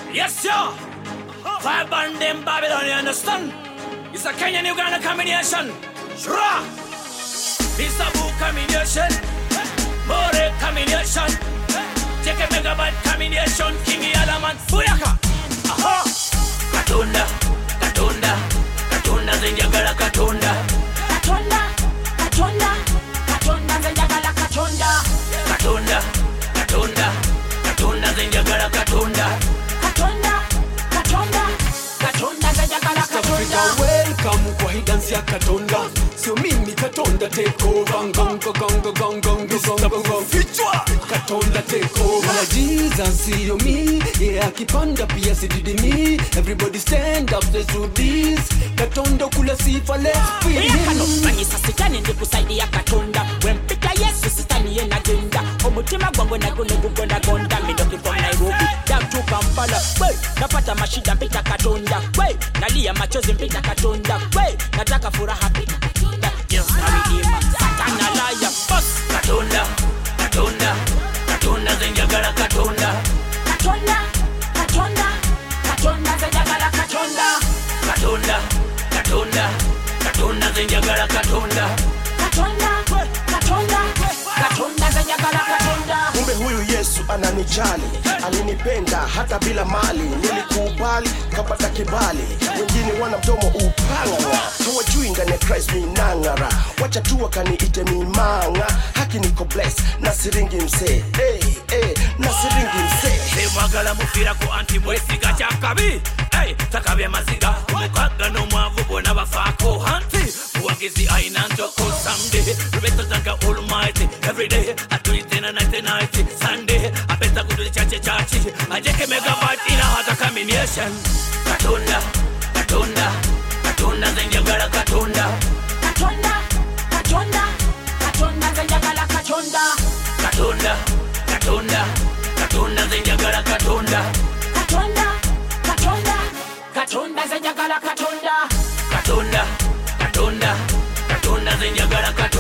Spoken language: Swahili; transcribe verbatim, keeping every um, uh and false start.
Yes, yo. Five band them Babylon, you understand? It's a Kenyan-Uganda combination. Shra! This a book combination. More combination. Take a megabyte combination. Kingi Alaman Fuyaka. Aha! Katunda, Katunda, Katunda zenjagala Katunda. Katunda, Katunda, Katunda zenjagala Katunda. Katunda, Katunda, Katunda zenjagala Katunda. Katunda, Katunda, Katunda zenjagala Katunda. Welcome kwa hii dance ya Katonda. Sio mimi Katonda take over. Gongo gongo gongo gongo gongo fichwa. Katonda take over. Na Jesus sio mi. Yeah akipanda pia si didimi. Everybody stand up, let's do this. Katonda kula sifa, let's feel him. Kano kanisa sitani ndi kusaidia Katonda. Wempita Yesu sitani yena agenda. Omutima gwangu na gune gugonda gonda. Midoki from Nairobi down to Kampala. Wey, napata mashida mpita Katonda. Wey, nalia machozi mpita Katonda. Wey, nataka furaha mpita Katonda. Yes, naridima, satana liar. Boss, Katonda, Katonda, Katonda zenjagala Katonda. Katonda, Katonda, Katonda zenjagala Katonda. Katonda, Katonda, Katonda zenjagala Katonda. Katonda, Katonda, Katonda zenjagala Katonda. Kumbe huyu Yesu ananijali, alinipenda hata bila mali. Nilikubali kapata kibali, wengine wana mdomo upanga. Hawajui ndani ya Christ mi nangara. Wacha tu wakaniite mimanga. Haki niko bless na siringi mse. Hey, hey, na siringi mse. Hey, mwagala mufira ku anti mwesiga chakabi. Hey, takabya maziga umukaga no mwavu bona bafako hanti. Muwagizi aina ntoko someday. Rubeto thank Almighty every day. I do it in a night and night. Sunday, I better go to the church church. I take a megabyte in a hot combination. Katonda, Katonda, Katonda zenjagala Katonda. Katonda, Katonda, Katonda zenjagala Katonda. Katonda, Katonda, Katonda zenjagala Katonda. Katonda, Katonda, Katonda zenjagala Katonda. Katonda, Katonda, Katonda zenjagala Katonda.